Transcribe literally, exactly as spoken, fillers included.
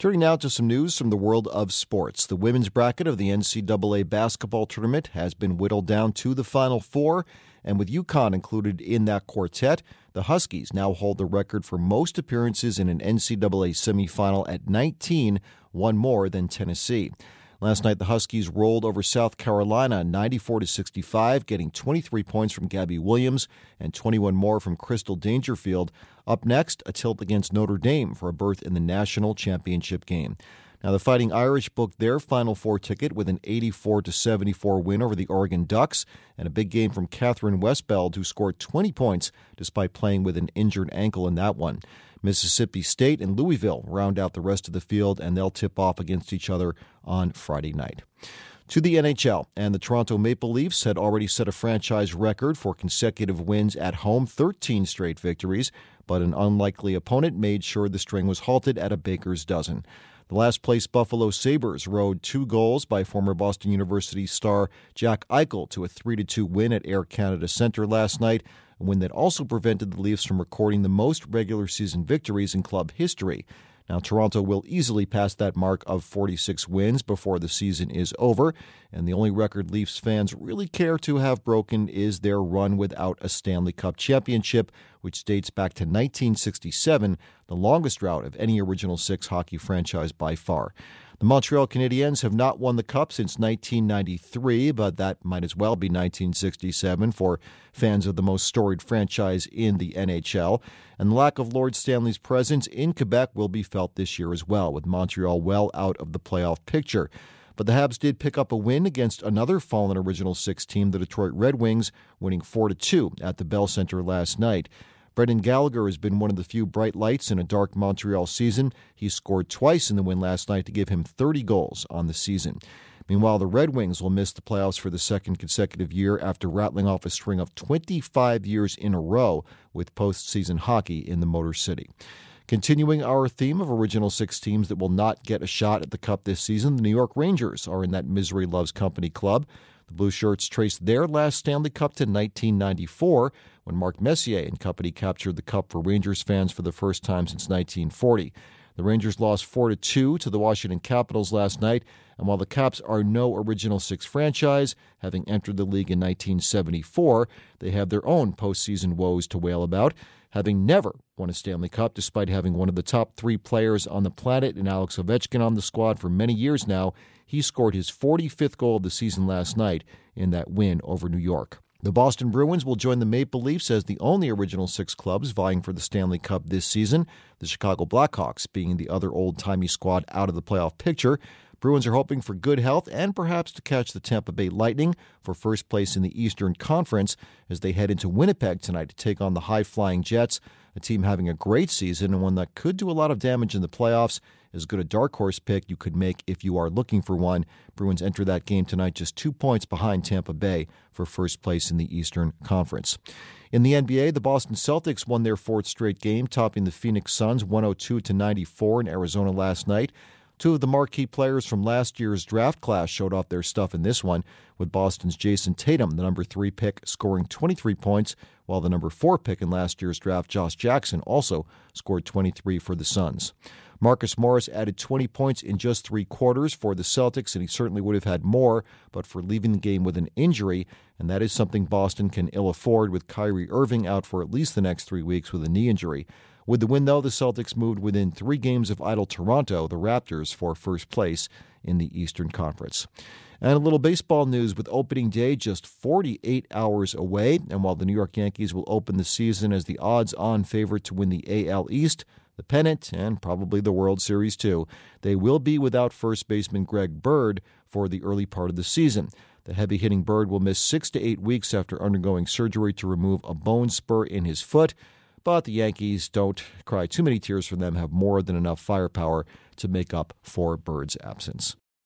Turning now to some news from the world of sports. The women's bracket of the N C double A basketball tournament has been whittled down to the Final Four, and with UConn included in that quartet, the Huskies now hold the record for most appearances in an N C double A semifinal at nineteen, one more than Tennessee. Last night, the Huskies rolled over South Carolina ninety-four to sixty-five, getting twenty-three points from Gabby Williams and twenty-one more from Crystal Dangerfield. Up next, a tilt against Notre Dame for a berth in the national championship game. Now, the Fighting Irish booked their Final Four ticket with an eighty-four to seventy-four win over the Oregon Ducks and a big game from Catherine Westbeld, who scored twenty points despite playing with an injured ankle in that one. Mississippi State and Louisville round out the rest of the field, and they'll tip off against each other on Friday night. To the N H L, and the Toronto Maple Leafs had already set a franchise record for consecutive wins at home, thirteen straight victories, but an unlikely opponent made sure the string was halted at a baker's dozen. The last-place Buffalo Sabres rode two goals by former Boston University star Jack Eichel to a three to two win at Air Canada Centre last night, a win that also prevented the Leafs from recording the most regular season victories in club history. Now, Toronto will easily pass that mark of forty-six wins before the season is over, and the only record Leafs fans really care to have broken is their run without a Stanley Cup championship, which dates back to nineteen sixty-seven, the longest drought of any Original Six hockey franchise by far. The Montreal Canadiens have not won the Cup since nineteen ninety-three, but that might as well be nineteen sixty-seven for fans of the most storied franchise in the N H L. And the lack of Lord Stanley's presence in Quebec will be felt this year as well, with Montreal well out of the playoff picture. But the Habs did pick up a win against another fallen Original Six team, the Detroit Red Wings, winning four to two at the Bell Centre last night. Brendan Gallagher has been one of the few bright lights in a dark Montreal season. He scored twice in the win last night to give him thirty goals on the season. Meanwhile, the Red Wings will miss the playoffs for the second consecutive year after rattling off a string of twenty-five years in a row with postseason hockey in the Motor City. Continuing our theme of Original Six teams that will not get a shot at the Cup this season, the New York Rangers are in that misery loves company club. The Blue Shirts traced their last Stanley Cup to nineteen ninety-four, when Mark Messier and company captured the Cup for Rangers fans for the first time since nineteen forty. The Rangers lost four to two to the Washington Capitals last night, and while the Caps are no Original Six franchise, having entered the league in nineteen seventy-four, they have their own postseason woes to wail about, having never won a Stanley Cup despite having one of the top three players on the planet in Alex Ovechkin on the squad for many years now. He scored his forty-fifth goal of the season last night in that win over New York. The Boston Bruins will join the Maple Leafs as the only Original Six clubs vying for the Stanley Cup this season, the Chicago Blackhawks being the other old-timey squad out of the playoff picture. Bruins are hoping for good health and perhaps to catch the Tampa Bay Lightning for first place in the Eastern Conference as they head into Winnipeg tonight to take on the high-flying Jets, a team having a great season and one that could do a lot of damage in the playoffs. As good a dark horse pick you could make if you are looking for one. Bruins enter that game tonight just two points behind Tampa Bay for first place in the Eastern Conference. In the N B A, the Boston Celtics won their fourth straight game, topping the Phoenix Suns one oh two to ninety-four in Arizona last night. Two of the marquee players from last year's draft class showed off their stuff in this one, with Boston's Jason Tatum, the number three pick, scoring twenty-three points, while the number four pick in last year's draft, Josh Jackson, also scored twenty-three for the Suns. Marcus Morris added twenty points in just three quarters for the Celtics, and he certainly would have had more, but for leaving the game with an injury, and that is something Boston can ill afford with Kyrie Irving out for at least the next three weeks with a knee injury. With the win, though, the Celtics moved within three games of idle Toronto, the Raptors, for first place in the Eastern Conference. And a little baseball news with opening day just forty-eight hours away, and while the New York Yankees will open the season as the odds-on favorite to win the A L East, the pennant, and probably the World Series too, they will be without first baseman Greg Bird for the early part of the season. The heavy-hitting Bird will miss six to eight weeks after undergoing surgery to remove a bone spur in his foot, but the Yankees, don't cry too many tears for them, have more than enough firepower to make up for Bird's absence.